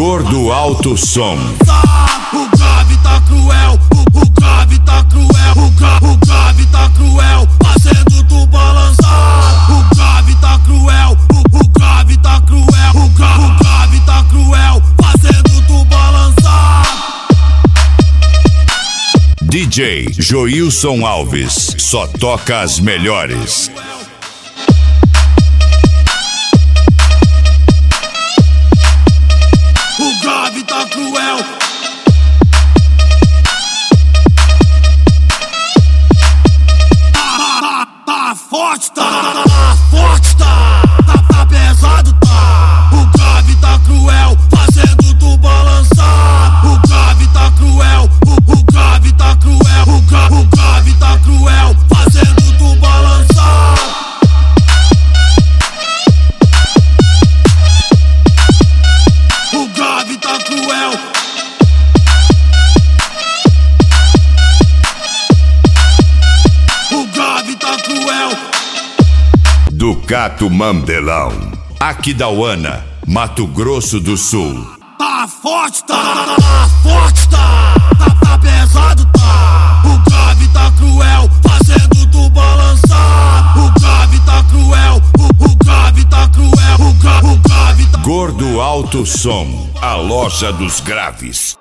Gordo Alto Som. O grave tá cruel, o grave tá cruel, o grave tá cruel, fazendo tu balançar. O grave tá cruel, o grave tá cruel, o grave tá cruel, fazendo tu balançar. DJ Joilson Alves, só toca as melhores. O grave tá cruel. Tá forte, tá forte, tá pesado, tá. O grave tá cruel, fazendo tu balançar. O grave tá cruel, o grave tá cruel, o grave tá cruel, fazendo tu balançar. O grave tá cruel. O grave tá cruel. Ducato Mandelão, Aquidauana, Mato Grosso do Sul. Tá forte, tá forte, tá pesado, tá. O grave tá cruel, fazendo tu balançar. O grave tá cruel, o grave tá cruel, o grave tá... Gordo Alto Som, a loja dos graves.